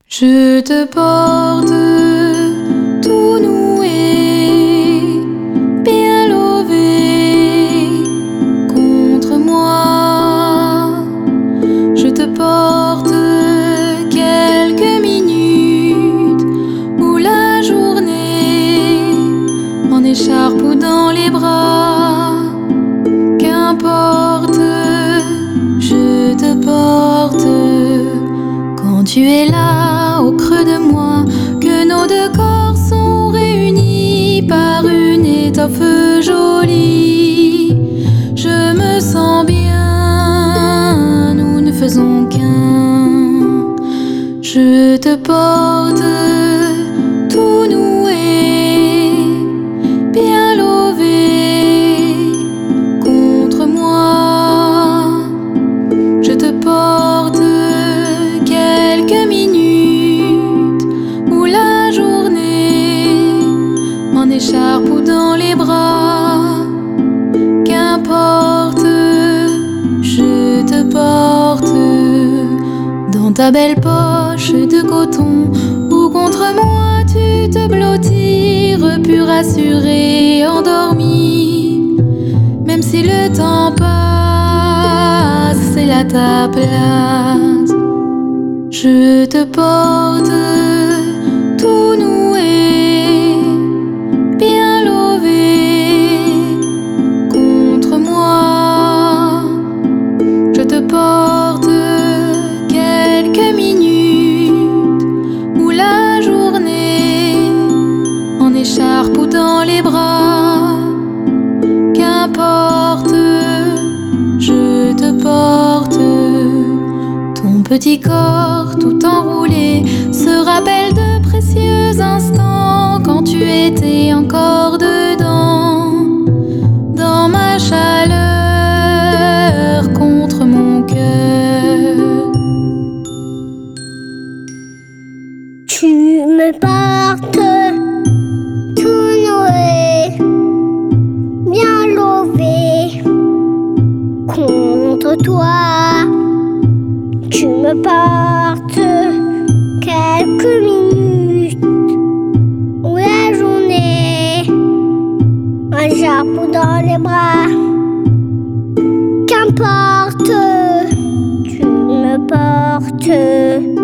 Je te porte tout noué, bien lové contre moi. Je te porte quelques minutes ou la journée en écharpe ou dans les bras. Qu'importe, je te porte quand tu es là au creux de moi, que nos deux corps sont réunis par une étoffe jolie. Je me sens bien, nous ne faisons qu'un. Je te porte tout noué, bien lové contre moi. Je te porte quelques minutes ou la journée en écharpe ou dans les bras. Qu'importe, je te porte dans ta belle poche de coton ou contre moi tu te blottis, plus rassuré, endormi. Même si le temps passe, c'est là ta place. Je te porte tout noué, bien lové contre moi. Je te porte quelques minutes ou la journée en écharpe ou dans les bras. Qu'importe, je te porte. Ton petit corps tout enroulé se rappelle de précieux instants quand tu étais encore dedans, dans ma chaleur contre mon cœur. Tu me portes tout noué, bien lové contre toi. Tu me portes quelques minutes ou la journée, un japon dans les bras. Qu'importe, tu me portes.